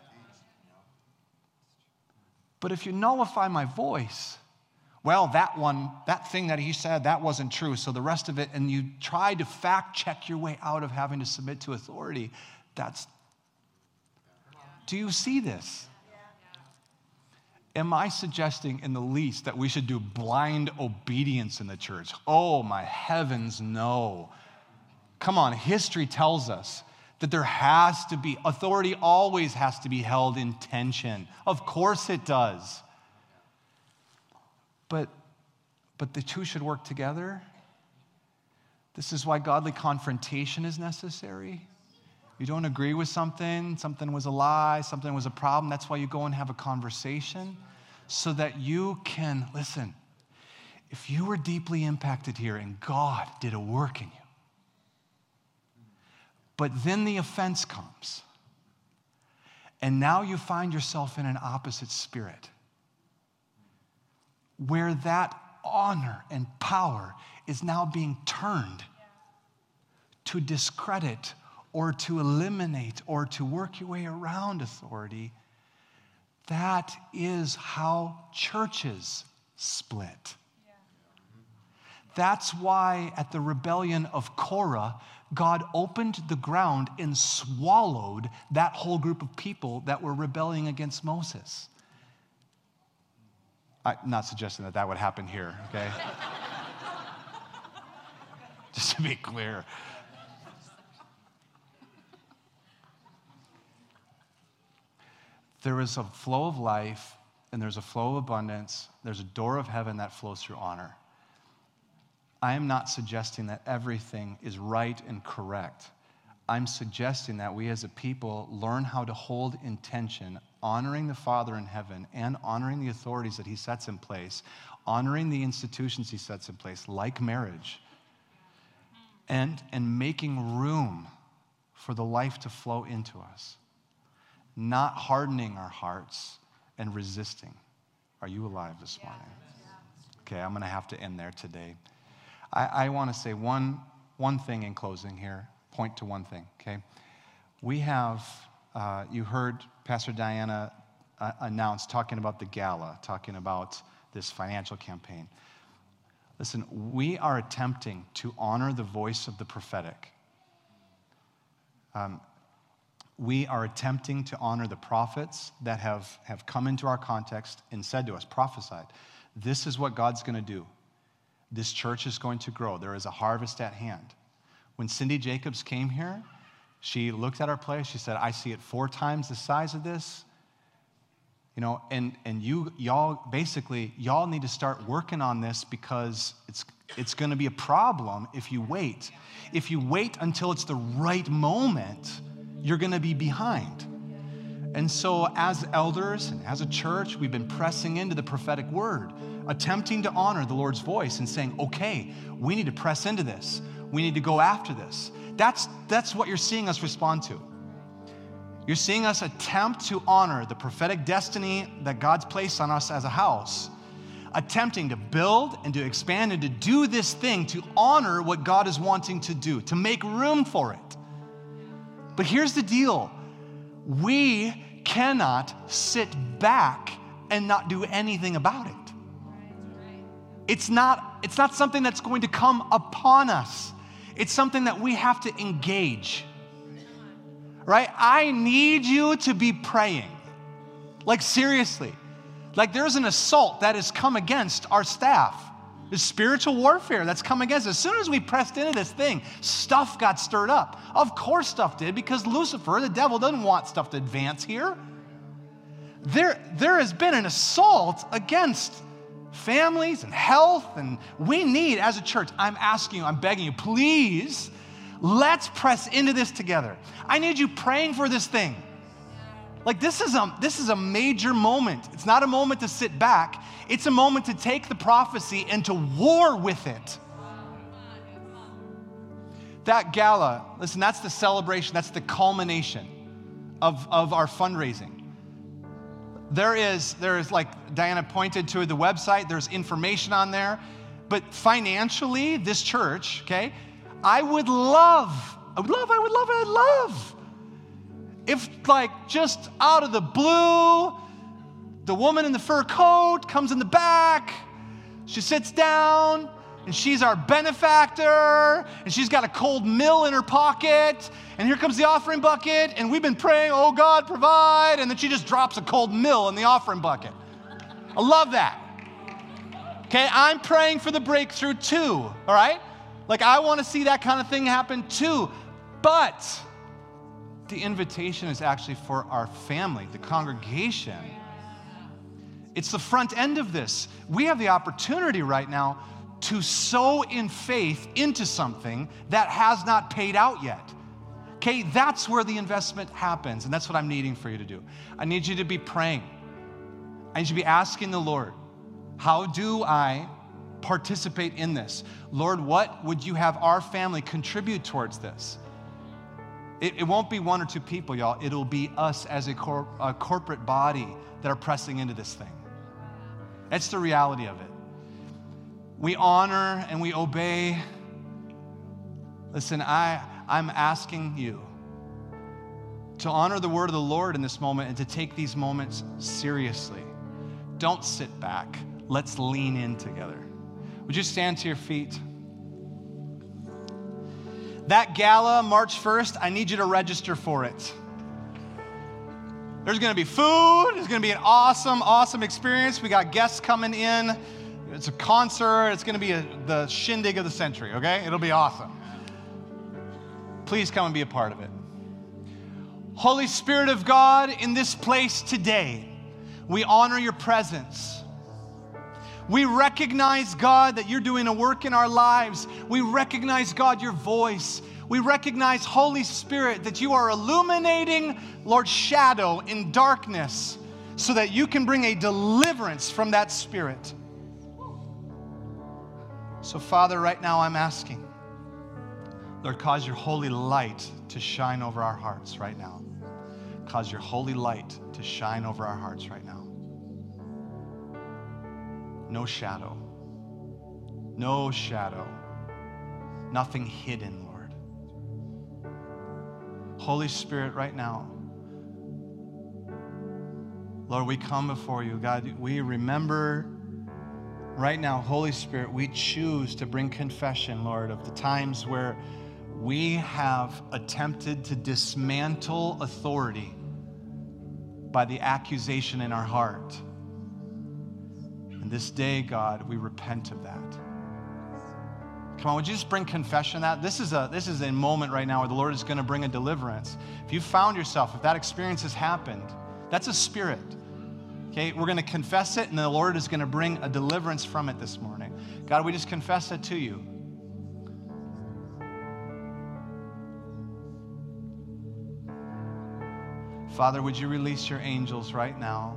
But if you nullify my voice, well, that one, that thing that he said, that wasn't true, so the rest of it, and you try to fact check your way out of having to submit to authority, that's, do you see this? Am I suggesting in the least that we should do blind obedience in the church? Oh, my heavens, no. Come on, history tells us that there has to be, authority always has to be held in tension. Of course it does. But, but the two should work together. This is why godly confrontation is necessary. you don't agree with something, something was a lie, something was a problem. That's why you go and have a conversation so that you can, listen, if you were deeply impacted here and God did a work in you, but then the offense comes, and now you find yourself in an opposite spirit, where that honor and power is now being turned to discredit or to eliminate or to work your way around authority. That is how churches split. That's why at the rebellion of Korah, God opened the ground and swallowed that whole group of people that were rebelling against Moses. I'm not suggesting that that would happen here, okay? Just to be clear. There is a flow of life, and there's a flow of abundance. There's a door of heaven that flows through honor. I am not suggesting that everything is right and correct. I'm suggesting that we as a people learn how to hold in tension, honoring the Father in heaven and honoring the authorities that he sets in place, honoring the institutions he sets in place, like marriage, and, and making room for the life to flow into us, not hardening our hearts and resisting. Are you alive this morning? Okay, I'm going to have to end there today. I, I want to say one, one thing in closing here, point to one thing, okay? We have, uh, you heard Pastor Diana uh, announce, talking about the gala, talking about this financial campaign. Listen, we are attempting to honor the voice of the prophetic. Um, we are attempting to honor the prophets that have, have come into our context and said to us, prophesied, this is what God's going to do. This church is going to grow. There is a harvest at hand. When Cindy Jacobs came here, she looked at our place. She said, I see it four times the size of this. You know, and, and you, y'all, basically, y'all need to start working on this because it's, it's going to be a problem if you wait. If you wait until it's the right moment, you're going to be behind. And so as elders and as a church, we've been pressing into the prophetic word, attempting to honor the Lord's voice and saying, okay, we need to press into this. We need to go after this. That's, that's what you're seeing us respond to. You're seeing us attempt to honor the prophetic destiny that God's placed on us as a house, attempting to build and to expand and to do this thing, to honor what God is wanting to do, to make room for it. But here's the deal. We cannot sit back and not do anything about it. It's not, it's not something that's going to come upon us. It's something that we have to engage. Right? I need you to be praying. Like seriously. Like there's an assault that has come against our staff. There's spiritual warfare that's come against us. As soon as we pressed into this thing, stuff got stirred up. Of course stuff did, because Lucifer, the devil, doesn't want stuff to advance here. There, there has been an assault against families and health, and we need, as a church, I'm asking you, I'm begging you, please, let's press into this together. I need you praying for this thing. Like this is a, this is a major moment. It's not a moment to sit back. It's a moment to take the prophecy and to war with it. That gala, listen, that's the celebration, that's the culmination of, of our fundraising. There is, there is, like Diana pointed to the website, there's information on there. But financially, this church, okay, I would love, I would love, I would love, I would love if, like, just out of the blue, the woman in the fur coat comes in the back, she sits down, and she's our benefactor, and she's got a cold mill in her pocket, and here comes the offering bucket, and we've been praying, oh God, provide, and then she just drops a cold mill in the offering bucket. I love that. Okay, I'm praying for the breakthrough too, all right? Like, I want to see that kind of thing happen too, but the invitation is actually for our family, the congregation. It's the front end of this. We have the opportunity right now to sow in faith into something that has not paid out yet. Okay, that's where the investment happens, and that's what I'm needing for you to do. I need you to be praying. I need you to be asking the Lord, how do I participate in this? Lord, what would you have our family contribute towards this? It, it won't be one or two people, y'all. It'll be us as a, cor- a corporate body that are pressing into this thing. That's the reality of it. We honor and we obey. Listen, I, I'm asking you to honor the word of the Lord in this moment and to take these moments seriously. Don't sit back. Let's lean in together. Would you stand to your feet? That gala, March first, I need you to register for it. There's going to be food. It's going to be an awesome, awesome experience. We got guests coming in. It's a concert. It's going to be a, the shindig of the century, okay? It'll be awesome. Please come and be a part of it. Holy Spirit of God, in this place today, we honor your presence. We recognize, God, that you're doing a work in our lives. We recognize, God, your voice. We recognize, Holy Spirit, that you are illuminating, Lord, shadow in darkness so that you can bring a deliverance from that spirit. So, Father, right now I'm asking, Lord, cause your holy light to shine over our hearts right now. Cause your holy light to shine over our hearts right now. No shadow. No shadow. Nothing hidden, Lord. Holy Spirit, right now, Lord, we come before you. God, we remember right now, Holy Spirit, we choose to bring confession, Lord, of the times where we have attempted to dismantle authority by the accusation in our heart. And this day, God, we repent of that. Come on, would you just bring confession of that? This is a, this is a moment right now where the Lord is going to bring a deliverance. If you found yourself, if that experience has happened, that's a spirit. Okay, we're going to confess it, and the Lord is going to bring a deliverance from it this morning. God, we just confess it to you. Father, would you release your angels right now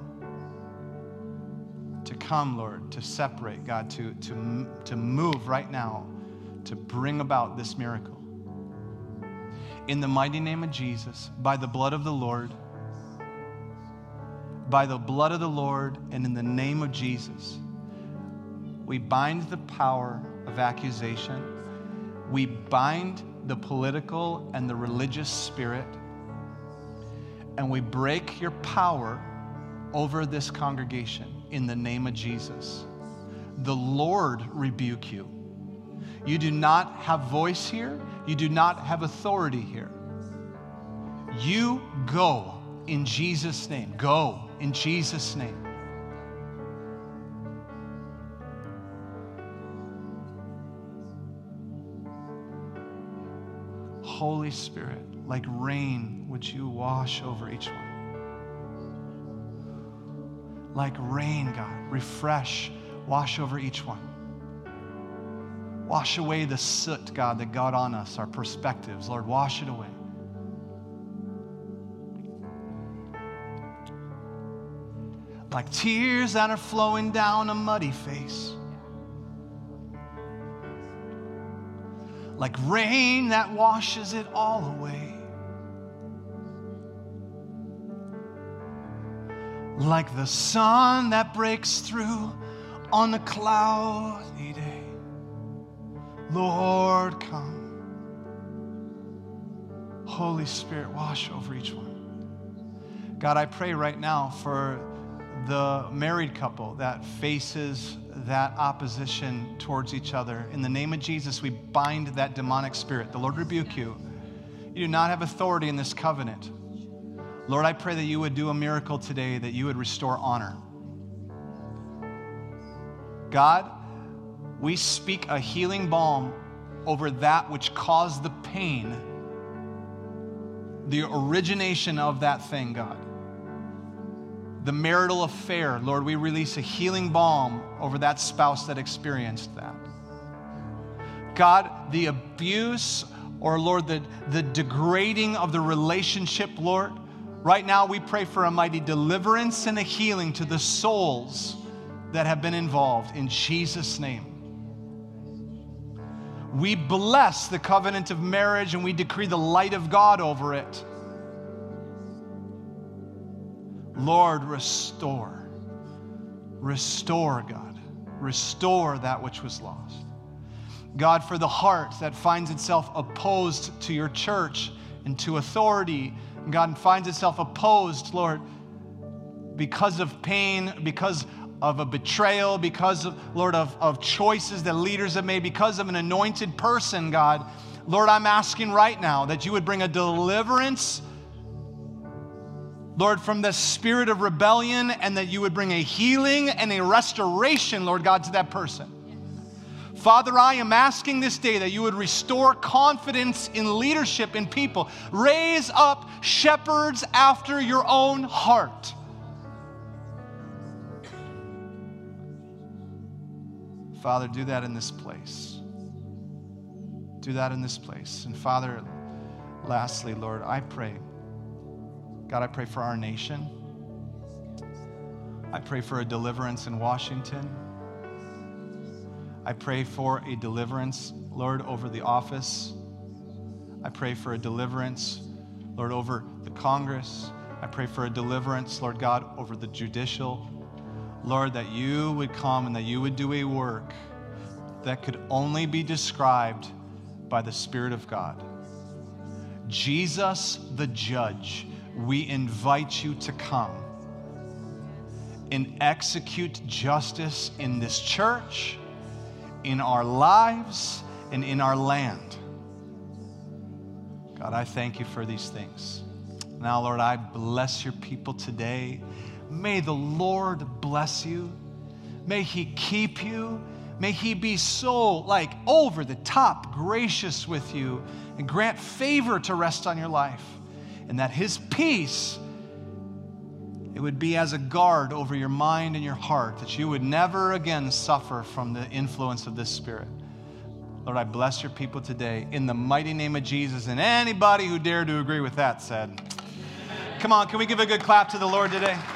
to come, Lord, to separate, God, to, to, to move right now, to bring about this miracle. In the mighty name of Jesus, by the blood of the Lord, by the blood of the Lord and in the name of Jesus, we bind the power of accusation. We bind the political and the religious spirit, and we break your power over this congregation in the name of Jesus. The Lord rebuke you. You do not have voice here. You do not have authority here. You go in Jesus' name. Go in Jesus' name. Holy Spirit, like rain, would you wash over each one? Like rain, God, refresh, wash over each one. Wash away the soot, God, that got on us, our perspectives. Lord, wash it away. Like tears that are flowing down a muddy face. Like rain that washes it all away. Like the sun that breaks through on a cloudy day. Lord, come. Holy Spirit, wash over each one. God, I pray right now for the married couple that faces that opposition towards each other. In the name of Jesus, we bind that demonic spirit. The Lord rebuke you. You do not have authority in this covenant. Lord, I pray that you would do a miracle today, that you would restore honor. God, we speak a healing balm over that which caused the pain, the origination of that thing, God. The marital affair, Lord, we release a healing balm over that spouse that experienced that. God, the abuse or Lord, the, the degrading of the relationship, Lord. Right now, we pray for a mighty deliverance and a healing to the souls that have been involved in Jesus' name. We bless the covenant of marriage and we decree the light of God over it. Lord, restore. Restore, God. Restore that which was lost. God, for the heart that finds itself opposed to your church and to authority, God, finds itself opposed, Lord, because of pain, because of a betrayal, because of, Lord, of, of choices that leaders have made, because of an anointed person, God. Lord, I'm asking right now that you would bring a deliverance, Lord, from the spirit of rebellion, and that you would bring a healing and a restoration, Lord God, to that person. Father, I am asking this day that you would restore confidence in leadership in people. Raise up shepherds after your own heart. Father, do that in this place. Do that in this place. And Father, lastly, Lord, I pray, God, I pray for our nation. I pray for a deliverance in Washington. I pray for a deliverance, Lord, over the office. I pray for a deliverance, Lord, over the Congress. I pray for a deliverance, Lord God, over the judicial. Lord, that you would come and that you would do a work that could only be described by the Spirit of God. Jesus, the judge, we invite you to come and execute justice in this church, in our lives, and in our land. God, I thank you for these things. Now, Lord, I bless your people today. May the Lord bless you. May he keep you. May he be so, like, over the top gracious with you and grant favor to rest on your life. And that his peace, it would be as a guard over your mind and your heart, that you would never again suffer from the influence of this spirit. Lord, I bless your people today in the mighty name of Jesus. And anybody who dared to agree with that said, come on, can we give a good clap to the Lord today?